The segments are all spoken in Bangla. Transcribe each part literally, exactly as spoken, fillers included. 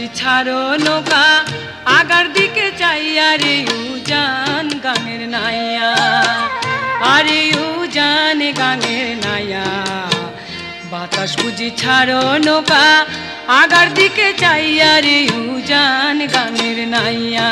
বুঝি ছাড়ো নৌকা আগার দিকে চাইয়া রে উজান গাঙের নাইয়া আরে উজান গাঙের নাইয়া বাতাস বুঝি ছাড়ো নৌকা আগার দিকে চাইয়া রে উজান গাঙের নাইয়া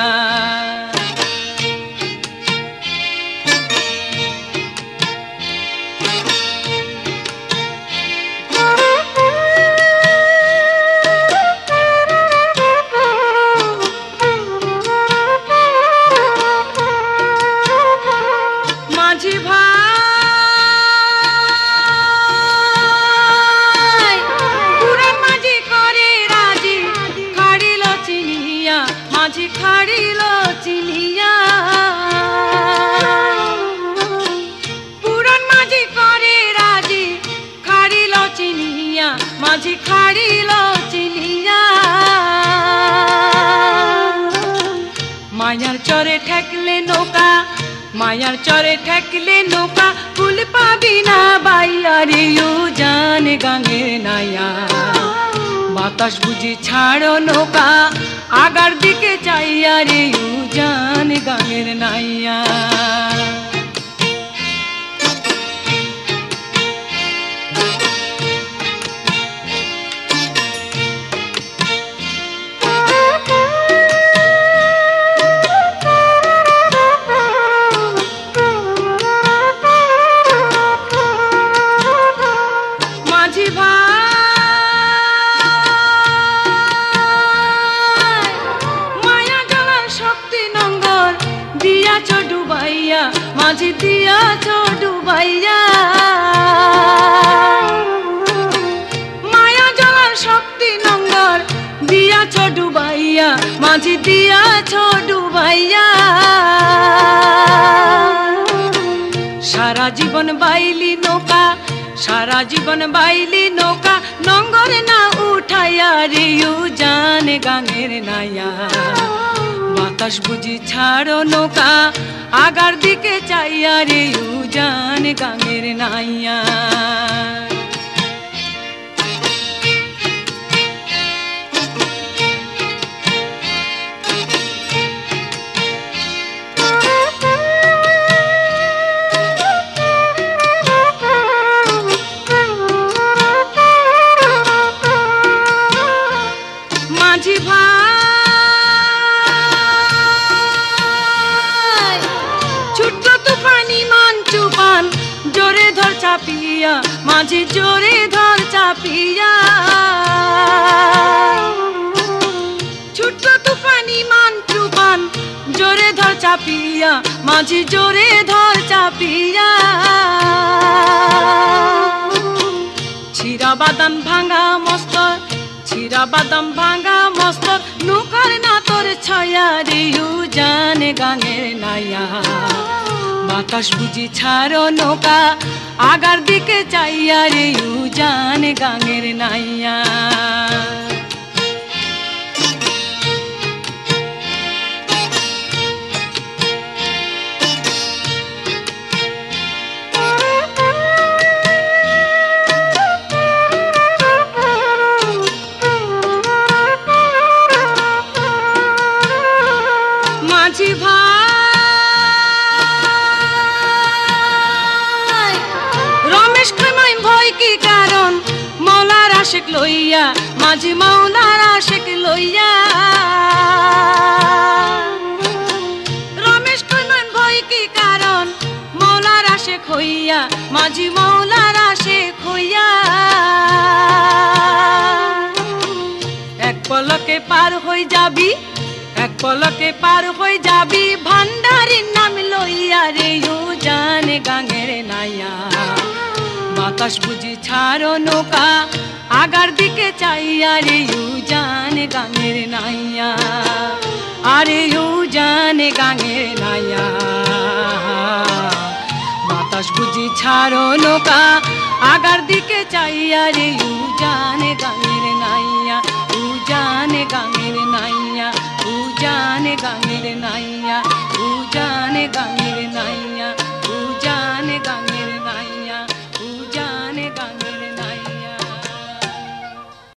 মাঝি ভাই পুরান মাঝি করে রাজি খাড়িল চিনিয়া মাঝি খাড়িল চিনিয়া পুরান মাঝি করে রাজি খাড়িল চিনিয়া মাঝি খাড়িল চিনিয়া মায়ার চরে ঠেকলে নৌকা মায়ার চরে ঠেকলে নৌকা ফুল পাবি না বাইয়া রে উজান গাঙের নাইয়া বাতাস বুঝি ছাড়ো নৌকা আগার দিকে চাইয়া রে উজান গাঙের নাইয়া মাঝি দিয়াছ ডুবাইয়া মায়া জলার শক্তি নঙ্গর দিয়াছ ডুবাইয়া মাঝি দিয়াছ ডুবাইয়া সারা জীবন বাইলি নৌকা সারা জীবন বাইলি নৌকা নঙ্গর না উঠাইয়া রে উজান গাঙের নাইয়া বাতাস বুঝি ছাড়ো নৌকা আগার দিকে চাইয়া রে উজান গাঙের নাইয়া মাঝি ভাই ছোট্ট তুফানি মান চুপান জোরে ধর চাপিয়া মাঝি জোরে ধর চাপিয়া ছোট্ট তুফানি মান চুপান জোরে ধর চাপিয়া মাঝি জোরে ধর চাপিয়া ছিড়া বাদাম ভাঙা মস্তর ছিড়া বাদাম ভাঙা মস্তর নৌকার না তোর ছয়া রে উজান গাঙের নাইয়া বাতাস বুঝি ছাড়ো নৌকা আগার দিকে চাইয়া রে উজান গাঙের নাইয়া মাঝি ভাই রমেশ খামাই ভয় কি কারণ মৌলার আশেক লইয়া মাঝি মৌলার আশেক লইয়া রমেশ খামাই ভয় কি কারণ মৌলার আশেক হইয়া মাঝি মৌলার আশেক হইয়া এক পলকে পার হই যাবি এক পলকে পার হয়ে যাবি ভান্ডারির নাম লইয়া রে উজান গাঙের নাইয়া বাতাস বুঝি ছাড়ো নৌকা আগার দিকে চাইয়া রে উজান গাঙের নাইয়া আরে উজান গাঙের নাইয়া বাতাস বুঝি ছাড়ো নৌকা আগার দিকে চাইয়া রে উজান গাঙের নাইয়া উজান গাঙের নাইয়া উজান গাঙের নাইয়া উজান গাঙের